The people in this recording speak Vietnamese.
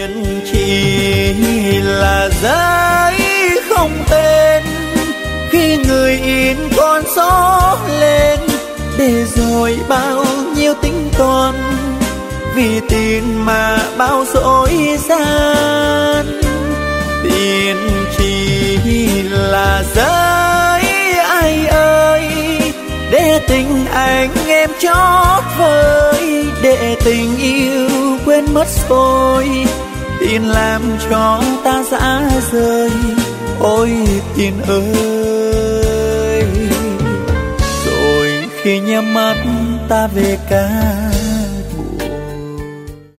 tiền chỉ là giấy không tên, khi người in con gió lên để rồi bao nhiêu tính toán, vì tiền mà bao dối gian. Tiền chỉ là giấy ai ơi, để tình anh em chót vơi, để tình yêu quên mất rồi. Tiền làm cho ta dã rời, ôi tiền ơi. Rồi khi nhắm mắt ta về ca